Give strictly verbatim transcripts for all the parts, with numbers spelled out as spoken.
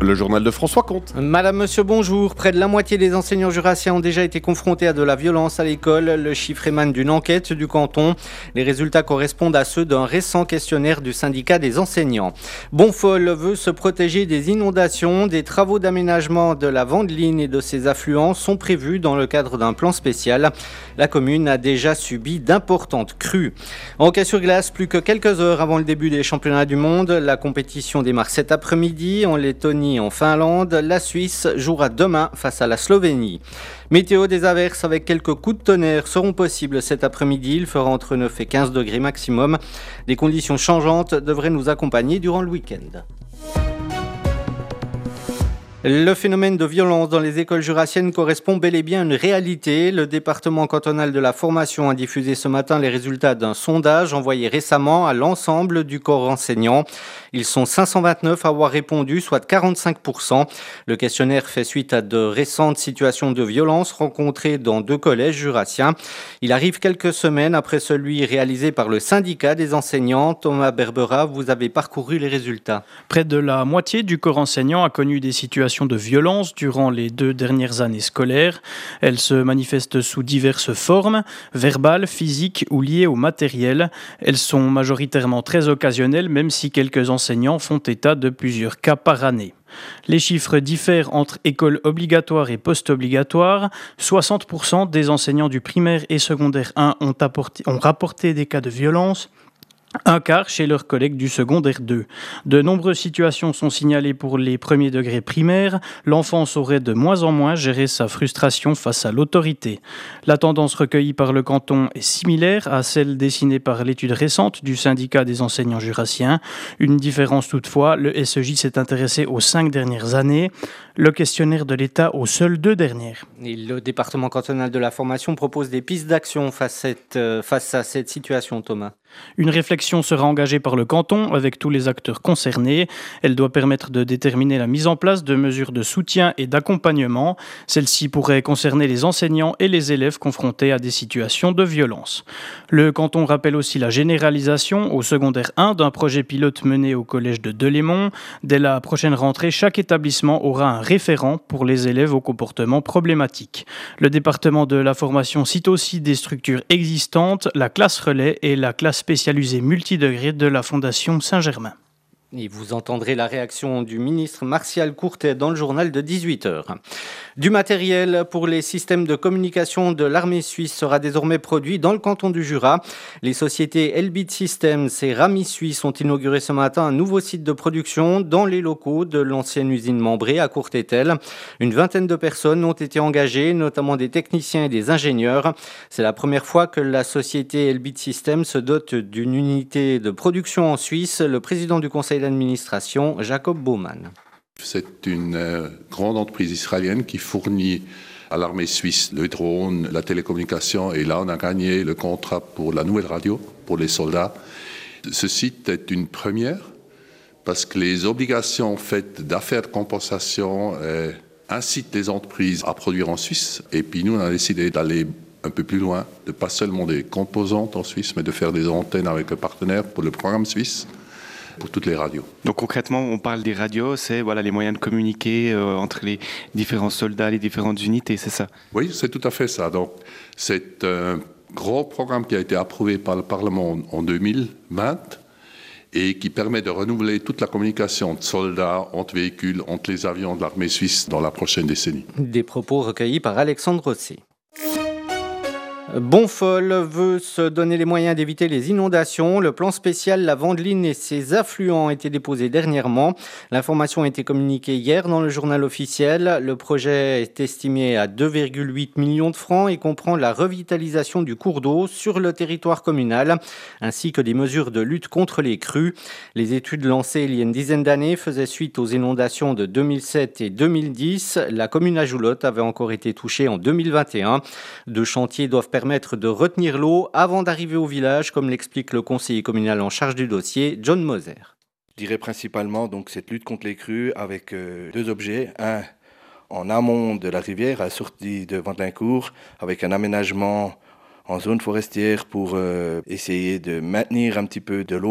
Le journal de François Comte. Madame, monsieur, bonjour. Près de la moitié des enseignants jurassiens ont déjà été confrontés à de la violence à l'école. Le chiffre émane d'une enquête du canton. Les résultats correspondent à ceux d'un récent questionnaire du syndicat des enseignants. Bonfol veut se protéger des inondations. Des travaux d'aménagement de la Vendeline et de ses affluents sont prévus dans le cadre d'un plan spécial. La commune a déjà subi d'importantes crues. En hockey sur glace, plus que quelques heures avant le début des championnats du monde, la compétition démarre cet après-midi en Lettonie. En Finlande, la Suisse jouera demain face à la Slovénie. Météo, des averses avec quelques coups de tonnerre seront possibles cet après-midi. Il fera entre neuf et quinze degrés maximum. Des conditions changeantes devraient nous accompagner durant le week-end. Le phénomène de violence dans les écoles jurassiennes correspond bel et bien à une réalité. Le département cantonal de la formation a diffusé ce matin les résultats d'un sondage envoyé récemment à l'ensemble du corps enseignant. Ils sont cinq cent vingt-neuf à avoir répondu, soit quarante-cinq pour cent. Le questionnaire fait suite à de récentes situations de violence rencontrées dans deux collèges jurassiens. Il arrive quelques semaines après celui réalisé par le syndicat des enseignants. Thomas Berbera, vous avez parcouru les résultats. Près de la moitié du corps enseignant a connu des situations de violence durant les deux dernières années scolaires. Elles se manifestent sous diverses formes, verbales, physiques ou liées au matériel. Elles sont majoritairement très occasionnelles, même si quelques enseignants font état de plusieurs cas par année. Les chiffres diffèrent entre écoles obligatoires et post-obligatoires. soixante pour cent des enseignants du primaire et secondaire un ont, apporté, ont rapporté des cas de violence. Un quart chez leurs collègues du secondaire deux. De nombreuses situations sont signalées pour les premiers degrés primaires. L'enfant saurait de moins en moins gérer sa frustration face à l'autorité. La tendance recueillie par le canton est similaire à celle dessinée par l'étude récente du syndicat des enseignants jurassiens. Une différence toutefois, le S E J s'est intéressé aux cinq dernières années, le questionnaire de l'État aux seules deux dernières. Et le département cantonal de la formation propose des pistes d'action face à cette, euh, face à cette situation, Thomas. Une réflexion sera engagée par le canton avec tous les acteurs concernés. Elle doit permettre de déterminer la mise en place de mesures de soutien et d'accompagnement. Celle-ci pourrait concerner les enseignants et les élèves confrontés à des situations de violence. Le canton rappelle aussi la généralisation au secondaire un d'un projet pilote mené au collège de Delémont. Dès la prochaine rentrée, chaque établissement aura un référent pour les élèves au comportement problématique. Le département de la formation cite aussi des structures existantes, la classe relais et la classe spécialisée multidegré de la Fondation Saint-Germain. Et vous entendrez la réaction du ministre Martial Courtet dans le journal de dix-huit heures. Du matériel pour les systèmes de communication de l'armée suisse sera désormais produit dans le canton du Jura. Les sociétés Elbit Systems et Rami Suisse ont inauguré ce matin un nouveau site de production dans les locaux de l'ancienne usine Membré à Courtétel. Une vingtaine de personnes ont été engagées, notamment des techniciens et des ingénieurs. C'est la première fois que la société Elbit Systems se dote d'une unité de production en Suisse. Le président du conseil d'administration, Jacob Baumann. C'est une euh, grande entreprise israélienne qui fournit à l'armée suisse le drone, la télécommunication, et là on a gagné le contrat pour la nouvelle radio pour les soldats. Ce site est une première parce que les obligations faites d'affaires de compensation euh, incitent les entreprises à produire en Suisse, et puis nous on a décidé d'aller un peu plus loin, de pas seulement des composantes en Suisse, mais de faire des antennes avec un partenaire pour le programme suisse, pour toutes les radios. Donc concrètement, on parle des radios, c'est voilà, les moyens de communiquer euh, entre les différents soldats, les différentes unités, c'est ça? Oui, c'est tout à fait ça. Donc, c'est un gros programme qui a été approuvé par le Parlement en deux mille vingt et qui permet de renouveler toute la communication de soldats, entre véhicules, entre les avions de l'armée suisse dans la prochaine décennie. Des propos recueillis par Alexandre Rossi. Bonfol veut se donner les moyens d'éviter les inondations. Le plan spécial La Vendeline et ses affluents a été déposé dernièrement. L'information a été communiquée hier dans le journal officiel. Le projet est estimé à deux virgule huit millions de francs et comprend la revitalisation du cours d'eau sur le territoire communal, ainsi que des mesures de lutte contre les crues. Les études lancées il y a une dizaine d'années faisaient suite aux inondations de deux mille sept et deux mille dix. La commune à Joulotte avait encore été touchée en deux mille vingt et un. Deux chantiers doivent permettre permettre de retenir l'eau avant d'arriver au village, comme l'explique le conseiller communal en charge du dossier, John Moser. Je dirais principalement donc, cette lutte contre les crues avec euh, deux objets. Un, en amont de la rivière, à la sortie de Ventelincourt, avec un aménagement en zone forestière pour euh, essayer de maintenir un petit peu de l'eau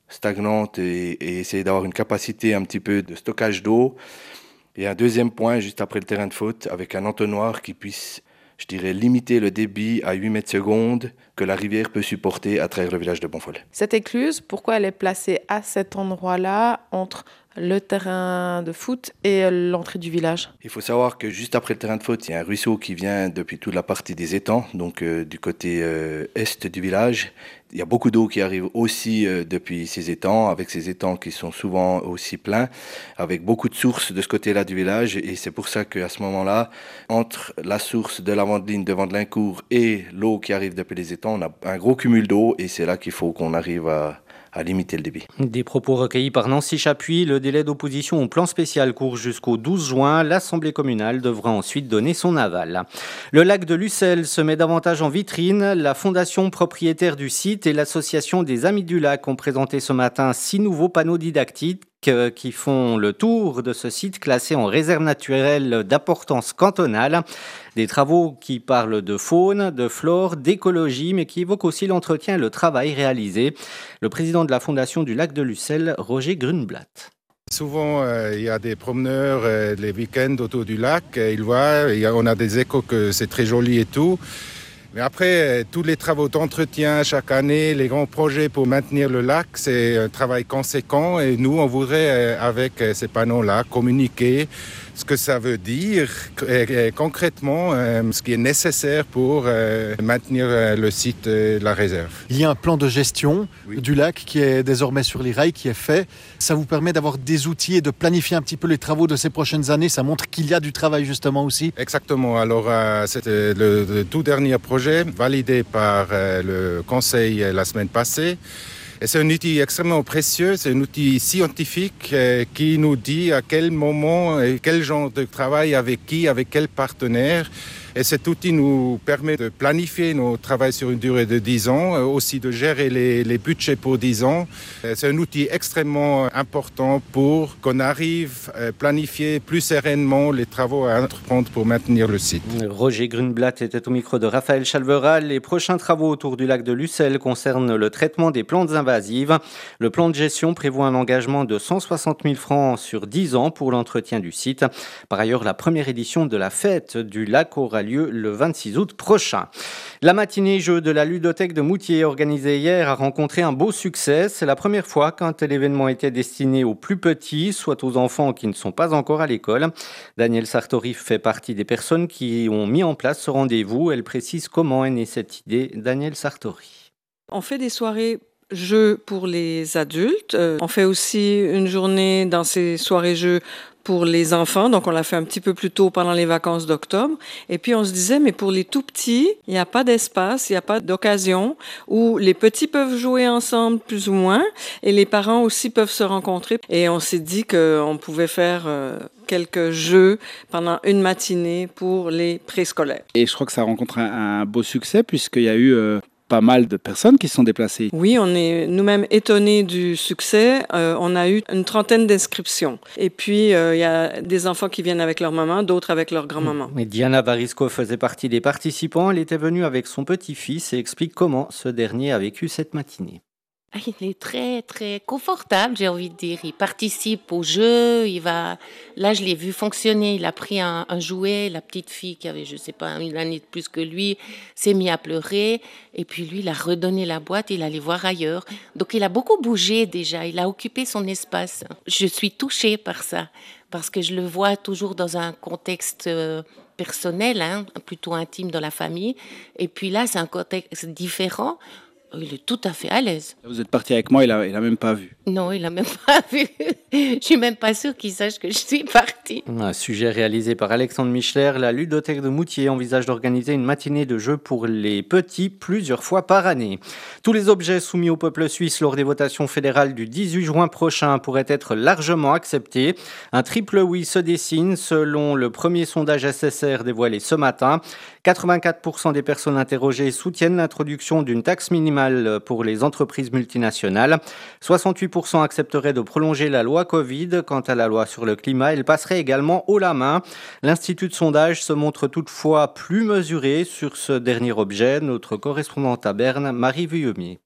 stagnante et, et essayer d'avoir une capacité un petit peu de stockage d'eau. Et un deuxième point, juste après le terrain de faute, avec un entonnoir qui puisse, je dirais, limiter le débit à huit mètres secondes que la rivière peut supporter à travers le village de Bonfol. Cette écluse, pourquoi elle est placée à cet endroit-là, entre le terrain de foot et l'entrée du village? Il faut savoir que juste après le terrain de foot, il y a un ruisseau qui vient depuis toute la partie des étangs, donc euh, du côté euh, est du village. Il y a beaucoup d'eau qui arrive aussi euh, depuis ces étangs, avec ces étangs qui sont souvent aussi pleins, avec beaucoup de sources de ce côté-là du village. Et c'est pour ça qu'à ce moment-là, entre la source de la Vendeline de Vendelincourt et l'eau qui arrive depuis les étangs, on a un gros cumul d'eau et c'est là qu'il faut qu'on arrive à... à limiter le débit. Des propos recueillis par Nancy Chapuis. Le délai d'opposition au plan spécial court jusqu'au douze juin. L'Assemblée communale devra ensuite donner son aval. Le lac de Lucelle se met davantage en vitrine. La fondation propriétaire du site et l'association des Amis du Lac ont présenté ce matin six nouveaux panneaux didactiques qui font le tour de ce site classé en réserve naturelle d'importance cantonale. Des travaux qui parlent de faune, de flore, d'écologie, mais qui évoquent aussi l'entretien et le travail réalisé. Le président de la Fondation du lac de Lucelle, Roger Grunblatt. Souvent, euh, il y a des promeneurs euh, les week-ends autour du lac. Euh, ils voient, il y a, on a des échos que c'est très joli et tout. Mais après, tous les travaux d'entretien chaque année, les grands projets pour maintenir le lac, c'est un travail conséquent. Et nous, on voudrait, avec ces panneaux-là, communiquer ce que ça veut dire et, et concrètement, ce qui est nécessaire pour maintenir le site de la réserve. Il y a un plan de gestion oui. du lac qui est désormais sur les rails, qui est fait. Ça vous permet d'avoir des outils et de planifier un petit peu les travaux de ces prochaines années. Ça montre qu'il y a du travail justement aussi. Exactement. Alors, c'était le, le tout dernier projet validé par le Conseil la semaine passée. Et c'est un outil extrêmement précieux, c'est un outil scientifique qui nous dit à quel moment et quel genre de travail, avec qui, avec quel partenaire. Et cet outil nous permet de planifier nos travaux sur une durée de dix ans, aussi de gérer les, les budgets pour dix ans. C'est un outil extrêmement important pour qu'on arrive à planifier plus sereinement les travaux à entreprendre pour maintenir le site. Roger Grunblatt était au micro de Raphaël Chalveral. Les prochains travaux autour du lac de Lucelle concernent le traitement des plantes invasives. Le plan de gestion prévoit un engagement de cent soixante mille francs sur dix ans pour l'entretien du site. Par ailleurs, la première édition de la fête du lac aura lieu le vingt-six août prochain. La matinée jeu de la ludothèque de Moutier organisée hier a rencontré un beau succès. C'est la première fois qu'un tel événement était destiné aux plus petits, soit aux enfants qui ne sont pas encore à l'école. Danielle Sartori fait partie des personnes qui ont mis en place ce rendez-vous. Elle précise comment est née cette idée. Danielle Sartori. On fait des soirées jeux pour les adultes. On fait aussi une journée dans ces soirées jeux pour les enfants, donc on l'a fait un petit peu plus tôt pendant les vacances d'octobre. Et puis on se disait, mais pour les tout petits, il n'y a pas d'espace, il n'y a pas d'occasion où les petits peuvent jouer ensemble plus ou moins et les parents aussi peuvent se rencontrer. Et on s'est dit qu'on pouvait faire euh, quelques jeux pendant une matinée pour les préscolaires. Et je crois que ça rencontre un, un beau succès puisqu'il y a eu... Euh pas mal de personnes qui se sont déplacées. Oui, on est nous-mêmes étonnés du succès. Euh, on a eu une trentaine d'inscriptions. Et puis, euh, il y a des enfants qui viennent avec leur maman, d'autres avec leur grand-maman. Et Diana Varisco faisait partie des participants. Elle était venue avec son petit-fils et explique comment ce dernier a vécu cette matinée. Il est très, très confortable, j'ai envie de dire. Il participe au jeu. Il va... Là, je l'ai vu fonctionner. Il a pris un, un jouet. La petite fille qui avait, je ne sais pas, une année de plus que lui, s'est mis à pleurer. Et puis lui, il a redonné la boîte. Il allait voir ailleurs. Donc, il a beaucoup bougé déjà. Il a occupé son espace. Je suis touchée par ça parce que je le vois toujours dans un contexte euh, personnel, hein, plutôt intime dans la famille. Et puis là, c'est un contexte différent. Il est tout à fait à l'aise. Vous êtes parti avec moi, il n'a il a même pas vu. Non, il n'a même pas vu. Je suis même pas sûre qu'il sache que je suis partie. Un sujet réalisé par Alexandre Michler. La ludothèque de Moutier envisage d'organiser une matinée de jeux pour les petits plusieurs fois par année. Tous les objets soumis au peuple suisse lors des votations fédérales du dix-huit juin prochain pourraient être largement acceptés. Un triple oui se dessine selon le premier sondage S S R dévoilé ce matin. quatre-vingt-quatre pour cent des personnes interrogées soutiennent l'introduction d'une taxe minimale pour les entreprises multinationales. soixante-huit pour cent accepteraient de prolonger la loi Covid. Quant à la loi sur le climat, elle passerait également haut la main. L'Institut de sondage se montre toutefois plus mesuré sur ce dernier objet. Notre correspondante à Berne, Marie Vuillemier.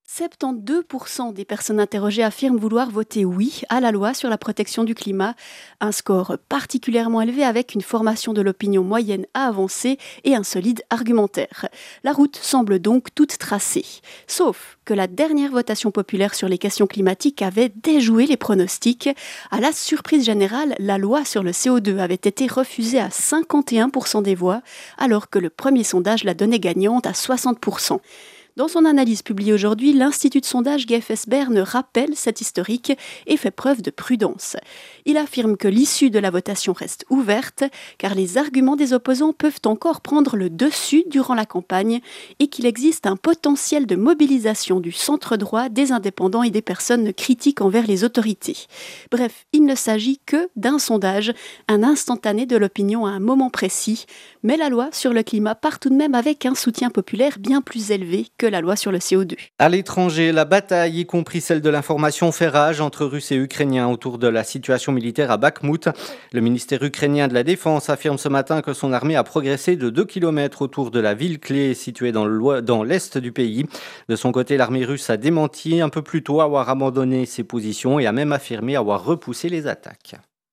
soixante-douze pour cent des personnes interrogées affirment vouloir voter oui à la loi sur la protection du climat, un score particulièrement élevé avec une formation de l'opinion moyenne à avancée et un solide argumentaire. La route semble donc toute tracée. Sauf que la dernière votation populaire sur les questions climatiques avait déjoué les pronostics. À la surprise générale, la loi sur le C O deux avait été refusée à cinquante et un pour cent des voix, alors que le premier sondage la donnait gagnante à soixante pour cent. Dans son analyse publiée aujourd'hui, l'Institut de sondage G F S Berne rappelle cet historique et fait preuve de prudence. Il affirme que l'issue de la votation reste ouverte, car les arguments des opposants peuvent encore prendre le dessus durant la campagne et qu'il existe un potentiel de mobilisation du centre-droit, des indépendants et des personnes critiques envers les autorités. Bref, il ne s'agit que d'un sondage, un instantané de l'opinion à un moment précis, mais la loi sur le climat part tout de même avec un soutien populaire bien plus élevé que la loi sur le C O deux. À l'étranger, la bataille, y compris celle de l'information, fait rage entre Russes et Ukrainiens autour de la situation militaire à Bakhmout. Le ministère ukrainien de la Défense affirme ce matin que son armée a progressé de deux kilomètres autour de la ville clé située dans, le, dans l'est du pays. De son côté, l'armée russe a démenti un peu plus tôt avoir abandonné ses positions et a même affirmé avoir repoussé les attaques.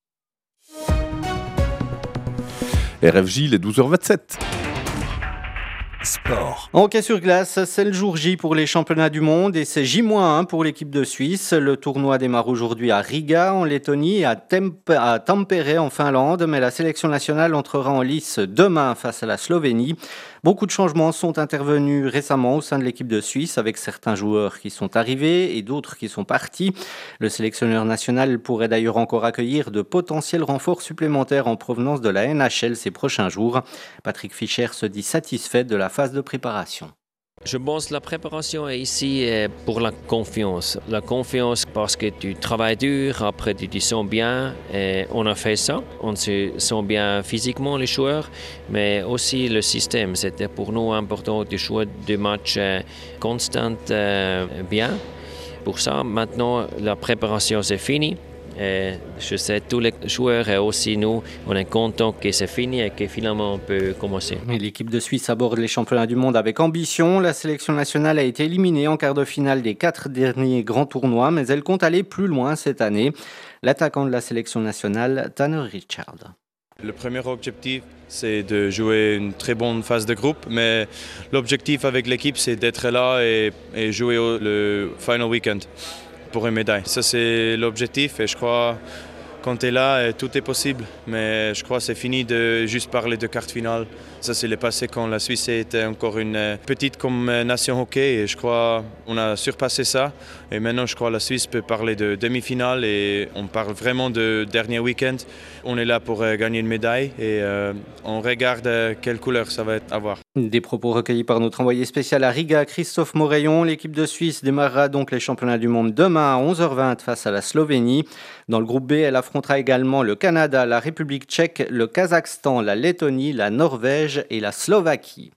R F J, il est douze heures vingt-sept. Sport. En hockey sur glace, c'est le jour J pour les championnats du monde et c'est J moins un pour l'équipe de Suisse. Le tournoi démarre aujourd'hui à Riga en Lettonie et à, Temp- à Tampere en Finlande, mais la sélection nationale entrera en lice demain face à la Slovénie. Beaucoup de changements sont intervenus récemment au sein de l'équipe de Suisse avec certains joueurs qui sont arrivés et d'autres qui sont partis. Le sélectionneur national pourrait d'ailleurs encore accueillir de potentiels renforts supplémentaires en provenance de la N H L ces prochains jours. Patrick Fischer se dit satisfait de la phase de préparation. Je pense que la préparation est ici pour la confiance. La confiance parce que tu travailles dur, après tu te sens bien. Et on a fait ça. On se sent bien physiquement les joueurs, mais aussi le système. C'était pour nous important de jouer des matchs constants bien. Pour ça, maintenant, la préparation c'est fini. Et je sais tous les joueurs et aussi nous, on est contents que c'est fini et que finalement on peut commencer. Et l'équipe de Suisse aborde les championnats du monde avec ambition. La sélection nationale a été éliminée en quart de finale des quatre derniers grands tournois, mais elle compte aller plus loin cette année. L'attaquant de la sélection nationale, Tanner Richard. Le premier objectif, c'est de jouer une très bonne phase de groupe, mais l'objectif avec l'équipe, c'est d'être là et, et jouer au, le final weekend pour une médaille. Ça, c'est l'objectif et je crois quand tu es là, tout est possible. Mais je crois que c'est fini de juste parler de quart finale. Ça, c'est le passé quand la Suisse était encore une petite comme nation hockey et je crois qu'on a surpassé ça. Et maintenant, je crois que la Suisse peut parler de demi-finale et on parle vraiment de dernier week-end. On est là pour gagner une médaille et euh, on regarde quelle couleur ça va avoir. Des propos recueillis par notre envoyé spécial à Riga, Christophe Moreillon. L'équipe de Suisse démarrera donc les championnats du monde demain à onze heures vingt face à la Slovénie. Dans le groupe B, elle affrontera également le Canada, la République tchèque, le Kazakhstan, la Lettonie, la Norvège et la Slovaquie.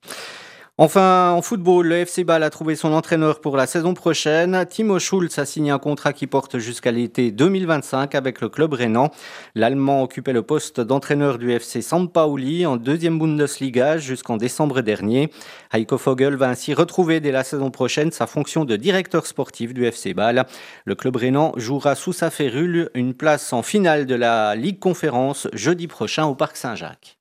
Enfin, en football, le F C Bâle a trouvé son entraîneur pour la saison prochaine. Timo Schulz a signé un contrat qui porte jusqu'à l'été deux mille vingt-cinq avec le club rhénan. L'Allemand occupait le poste d'entraîneur du F C Sankt Pauli en deuxième Bundesliga jusqu'en décembre dernier. Heiko Vogel va ainsi retrouver dès la saison prochaine sa fonction de directeur sportif du F C Bâle. Le club rhénan jouera sous sa férule une place en finale de la Ligue Conférence jeudi prochain au Parc Saint-Jacques.